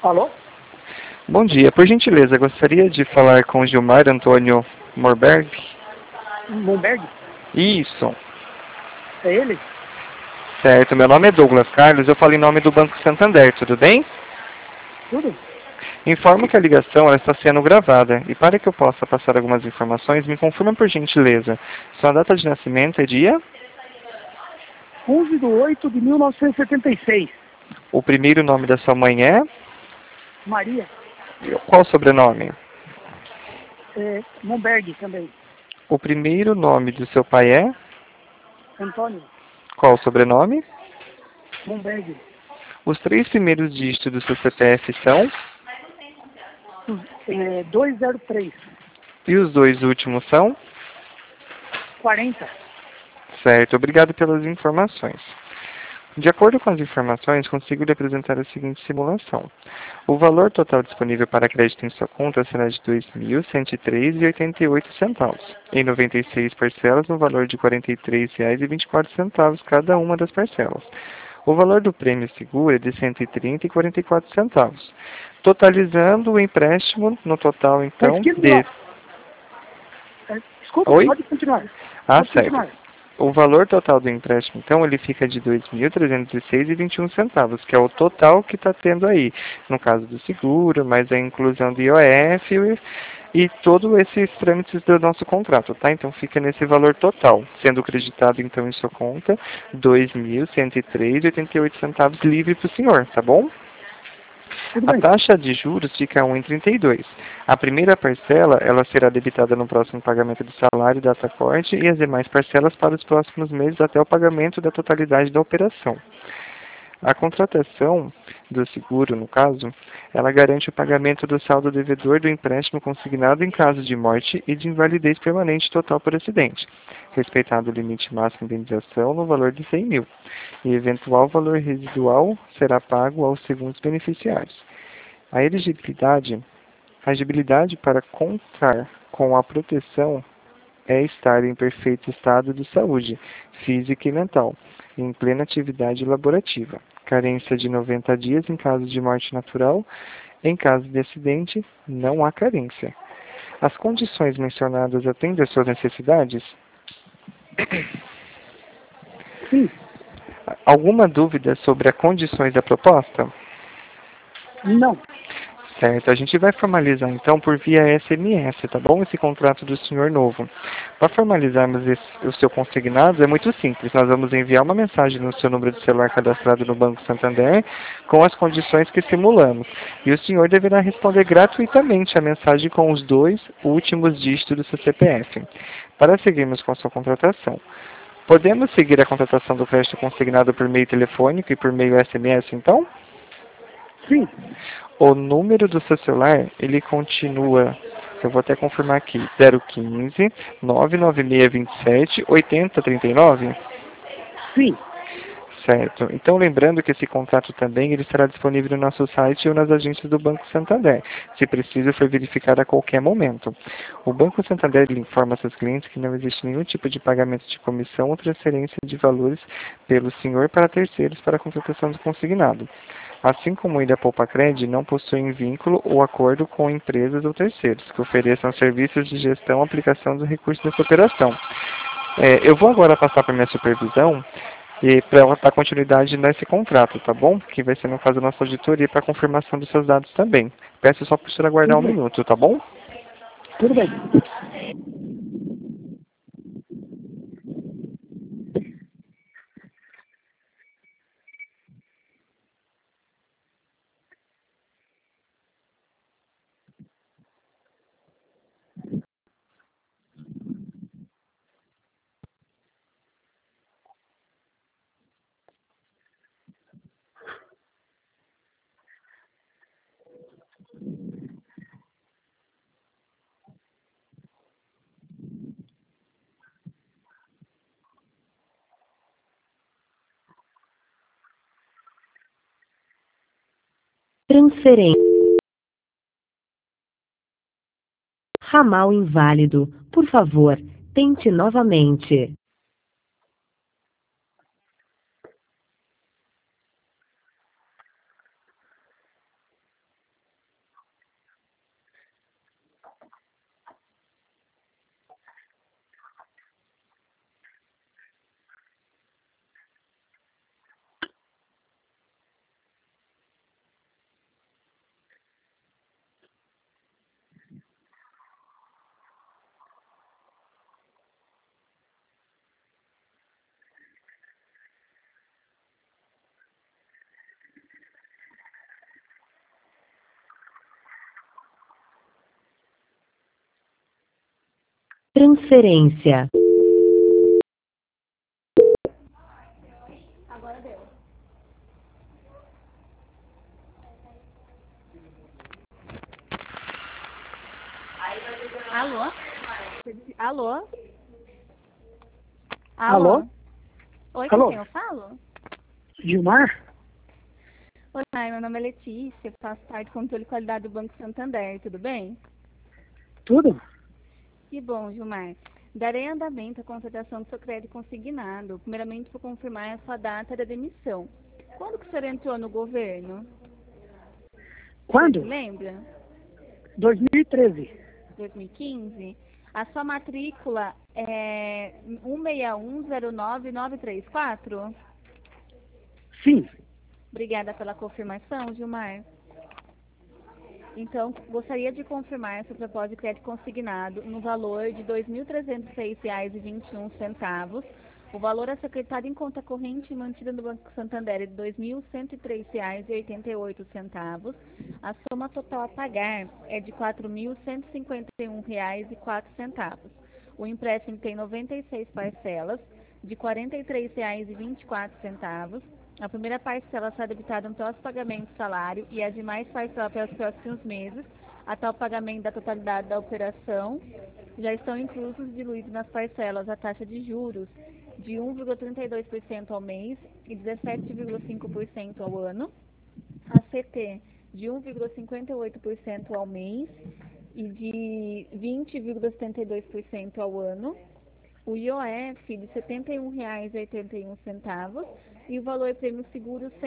Alô? Bom dia, por gentileza, gostaria de falar com Gilmar Antônio Morberg? Momberg? Isso, É ele? certo. Meu nome é Douglas Carlos, eu falo em nome do Banco Santander, tudo bem? Tudo? Informo que a ligação ela está sendo gravada e para que eu possa passar algumas informações, me confirma por gentileza. Sua data de nascimento é dia? 11/8/1976. O primeiro nome da sua mãe é? Maria. Qual o sobrenome? Momberg também. O primeiro nome do seu pai é? Antônio. Qual o sobrenome? Momberg. Os três primeiros dígitos do seu CPF são? 203. E os dois últimos são? 40. Certo, obrigado pelas informações. De acordo com as informações, consigo lhe apresentar a seguinte simulação. O valor total disponível para crédito em sua conta será de R$ 2.103,88, em 96 parcelas no valor de R$ 43,24 cada uma das parcelas. O valor do prêmio seguro é de R$ 130,44, totalizando o empréstimo no total, então, de... Desculpa, Oi? pode continuar. Ah, Pode certo. continuar. O valor total do empréstimo, então, ele fica de R$ 2.306,21, que é o total que está tendo aí, no caso do seguro, mais a inclusão do IOF e todos esses trâmites do nosso contrato, tá? Então, fica nesse valor total, sendo creditado, então, em sua conta, R$ 2.103,88 livre para o senhor, tá bom? Tudo A bem. taxa de juros fica a 1,32. A primeira parcela ela será debitada no próximo pagamento do salário e data corte e as demais parcelas para os próximos meses até o pagamento da totalidade da operação. A contratação do seguro, no caso, ela garante o pagamento do saldo devedor do empréstimo consignado em caso de morte e de invalidez permanente total por acidente, respeitado o limite máximo de indenização no valor de 100 mil, e eventual valor residual será pago aos segundos beneficiários. A elegibilidade para contar com a proteção é estar em perfeito estado de saúde, física e mental, em plena atividade laborativa. Carência de 90 dias em caso de morte natural. Em caso de acidente, não há carência. As condições mencionadas atendem às suas necessidades? Sim. Alguma dúvida sobre as condições da proposta? Não. Certo, a gente vai formalizar então por via SMS, tá bom? Esse contrato do senhor novo. Para formalizarmos o seu consignado é muito simples. Nós vamos enviar uma mensagem no seu número de celular cadastrado no Banco Santander com as condições que simulamos. E o senhor deverá responder gratuitamente a mensagem com os dois últimos dígitos do seu CPF. Para seguirmos com a sua contratação. Podemos seguir a contratação do crédito consignado por meio telefônico e por meio SMS, então? Sim. O número do seu celular, ele continua, eu vou até confirmar aqui, 015 99627 8039? Sim. Certo. Então, lembrando que esse contrato também ele estará disponível no nosso site ou nas agências do Banco Santander, se preciso for verificar a qualquer momento. O Banco Santander ele informa seus clientes que não existe nenhum tipo de pagamento de comissão ou transferência de valores pelo senhor para terceiros para a contratação do consignado. Assim como o Ilha Poupa Cred não possuem vínculo ou acordo com empresas ou terceiros que ofereçam serviços de gestão e aplicação dos recursos dessa operação. Eu vou agora passar para minha supervisão e para ela dar continuidade nesse contrato, tá bom? Que vai ser no caso da nossa auditoria para confirmação dos seus dados também. Peço só para o senhor aguardar Tudo um bem. minuto, tá bom? Tudo bem. Transferência. Ramal inválido. Por favor, tente novamente. Transferência. Agora deu. Alô? Alô? Alô? Oi, com Alô? quem eu falo? Gilmar? Oi, meu nome é Letícia, faço parte do controle de qualidade do Banco Santander, tudo bem? Tudo? Que bom, Gilmar. Darei andamento à contratação do seu crédito consignado. Primeiramente, vou confirmar a sua data da demissão. Quando que o senhor entrou no governo? Você se Quando? lembra? 2013. 2015? A sua matrícula é 16109934? Sim. Obrigada pela confirmação, Gilmar. Então, gostaria de confirmar seu propósito de crédito consignado no valor de R$ 2.306,21. O valor a ser creditado em conta corrente e mantida no Banco Santander é de R$ 2.103,88. A soma total a pagar é de R$ 4.151,04. O empréstimo tem 96 parcelas de R$ 43,24. A primeira parcela será debitada no próximo pagamento do salário e as demais parcelas pelos próximos meses, até o pagamento da totalidade da operação. Já estão inclusos e diluídos nas parcelas a taxa de juros de 1,32% ao mês e 17,5% ao ano, a CT de 1,58% ao mês e de 20,72% ao ano, o IOF de R$ 71,81 e o valor prêmio seguro R$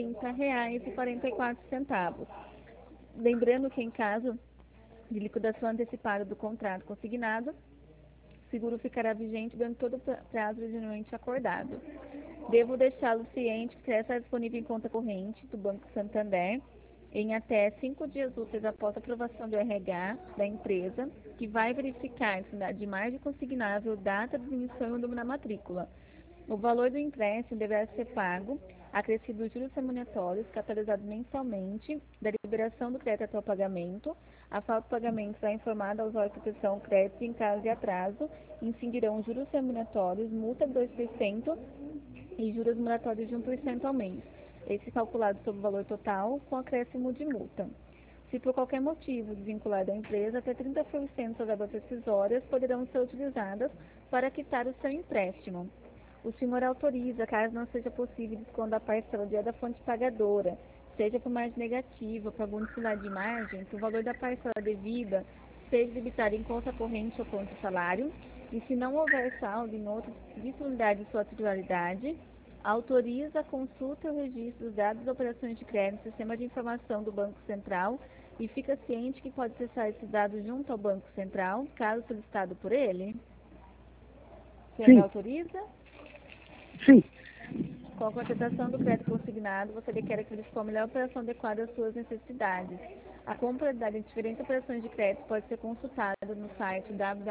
130,44. Lembrando que em caso de liquidação antecipada do contrato consignado, o seguro ficará vigente durante todo o prazo originalmente acordado. Devo deixá-lo ciente que será disponível em conta corrente do Banco Santander em até 5 dias úteis após a aprovação do RH da empresa, que vai verificar se na de margem consignável, data de emissão e o número da matrícula. O valor do empréstimo deverá ser pago, acrescido os juros remuneratórios, capitalizados mensalmente, da liberação do crédito até o pagamento. A falta de pagamento será informada aos órgãos de proteção ao crédito e, em caso de atraso, incidirão juros remuneratórios, multa de 2% e juros moratórios de 1% ao mês. Esse calculado sobre o valor total, com acréscimo de multa. Se por qualquer motivo desvincular da empresa, até 30% das verbas rescisórias poderão ser utilizadas para quitar o seu empréstimo. O senhor autoriza, caso não seja possível desconto da parcela da fonte pagadora, seja por margem negativa ou por algum dificuldade de margem, que o valor da parcela devida seja debitado em conta corrente ou conta de salário, e se não houver saldo em outra disponibilidade de sua titularidade, autoriza a consulta e o registro dos dados das operações de crédito no sistema de informação do Banco Central e fica ciente que pode acessar esses dados junto ao Banco Central, caso solicitado por ele. O senhor me Sim. autoriza? Sim. Com a contratação do crédito consignado, você requer que ele for a melhor operação adequada às suas necessidades. A compatibilidade entre diferentes operações de crédito pode ser consultada no site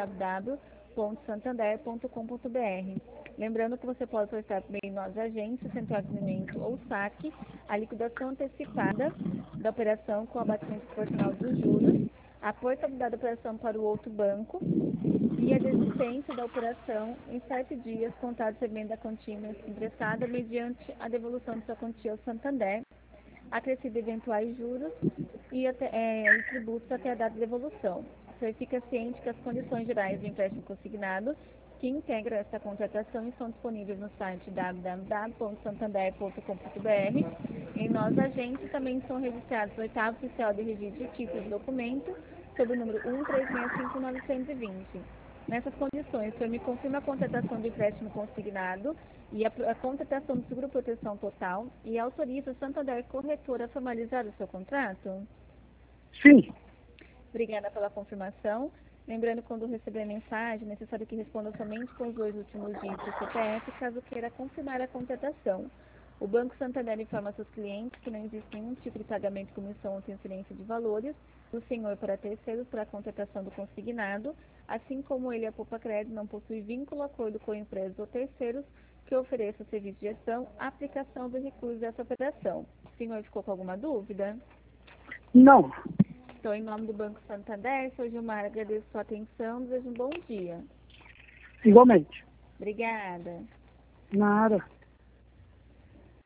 www.santander.com.br. Lembrando que você pode solicitar também em nossas agências, central de atendimento ou saque, a liquidação antecipada da operação com abatimento proporcional dos juros, a portabilidade da operação para o outro banco e a desistência da operação em 7 dias contados recebimento da quantia emprestada mediante a devolução de sua quantia ao Santander, acrescido eventuais juros e tributos até a data de devolução. Você fica ciente que as condições gerais do empréstimo consignado que integram essa contratação estão disponíveis no site www.santander.com.br. Em nossa agência também são registrados no oitavo oficial de registro de títulos e documentos, sob o número 1365920. Nessas condições, o senhor me confirma a contratação do empréstimo consignado e a contratação do seguro proteção total e autoriza a Santander Corretora a formalizar o seu contrato? Sim. Obrigada pela confirmação. Lembrando, quando receber a mensagem, é necessário que responda somente com os 2 últimos dígitos do CPF, caso queira confirmar a contratação. O Banco Santander informa seus clientes que não existe nenhum tipo de pagamento de comissão ou transferência de valores do senhor para terceiros para a contratação do consignado, assim como ele, a Poupa Crédito, não possui vínculo ou acordo com empresas ou terceiros que ofereçam serviço de gestão, aplicação do recurso dessa operação. O senhor ficou com alguma dúvida? Não. Então, em nome do Banco Santander, sou Gilmar, agradeço sua atenção, desejo um bom dia. Igualmente. Obrigada. Nada.